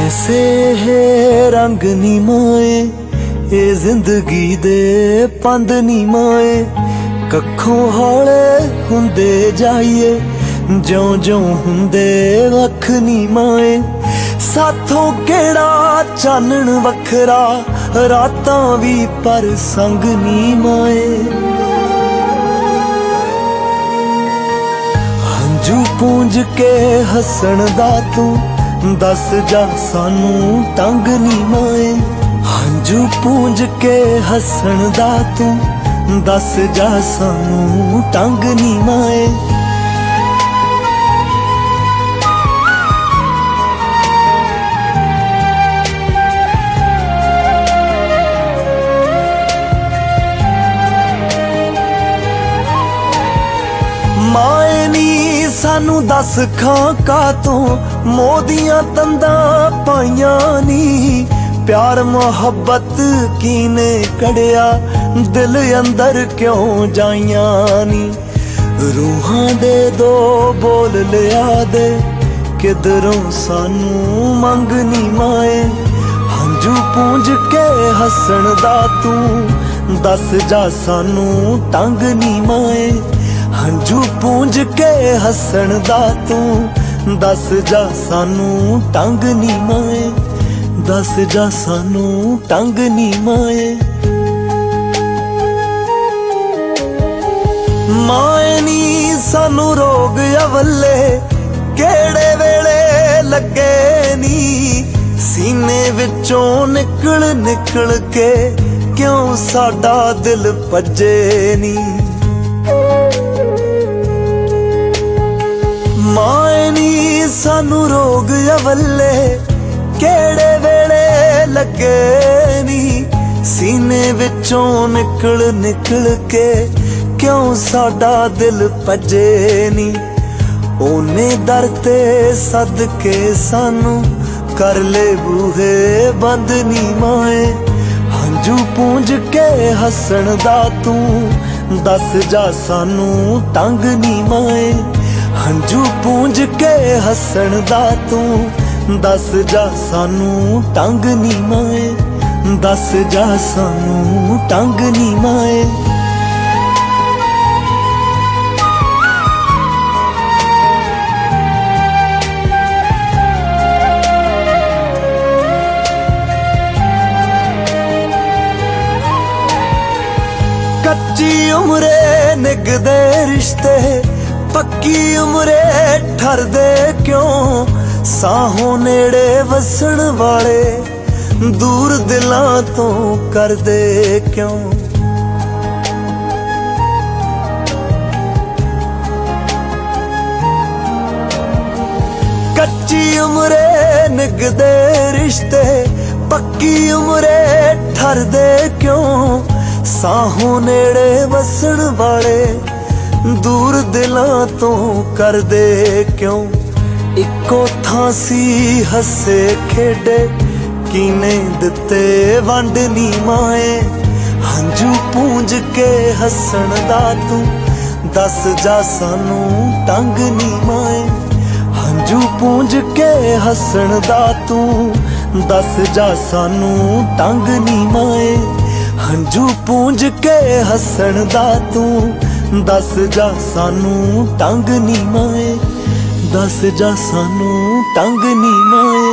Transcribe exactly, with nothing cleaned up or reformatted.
ऐसे है रंग नी माए ये जिंदगी दे पंद नी माए कखों हौले हुंदे जाइए ज्यों ज्यों हुंदे वख नी माए साथों केड़ा चानण वखरा रातां भी पर संग नी माए हंझू पूंज के हसन दा तू दस जा सानू तंग नी माए हंझू पूंज के हसन दा तू दस जा सानू तंग नी माए माए नी सानू दस खां का तो मोदियां तंदा पाइयां नी प्यार मोहब्बत कीने कड़िया दिल अंदर क्यों जाइयां नी रूहां दे दो बोल लिया दे किधरों सानू मंग नी माए हंझू पूंज के हसन दा तू दस जा सानू तंग नी माए हंझू पूंज के हसन दा तू दस जा सानू तंग नी माए दस जा सानू तंग नी माए माए नी सानू रोग अवले केड़े वेले लगे नी सीने विचों निकल निकल के क्यों साडा दिल भजे नी माए नी सानू रोग अवले केड़े वेले लगे नी सीने विचों निकल निकल के क्यों साडा दिल भजे नी ओने दर ते सद के सानू कर ले बूहे बंद नी माए हंझू पूंज के हसन दा तू दस जा सानू तंग नी माए हंझू पूंज के हसन दा तू दस जा सानू तंग नी माए दस जा सानू तंग नी माए कच्ची उम्रे निगदे रिश्ते पक्की उम्रे ठरदे क्यों साहों नेड़े वसन वाले दूर दिलां तो करदे क्यों कच्ची उम्रे निगदे रिश्ते पक्की उम्रे ठरदे क्यों साहों नेड़े वसन वाले दूर दिलां तो कर दे क्यों इको थांसी हसे खेडे कीने दिते वंड नी माए हंझू पूंज के हसन दा तू दस जा सानू तंग नी माए हंझू पूंज के हसन दा तू दस जा सानू तंग नी माए हंझू पूंज के हसन दा तू दस जा सानू तंग नी माए दस जा सानू तंग नी माए।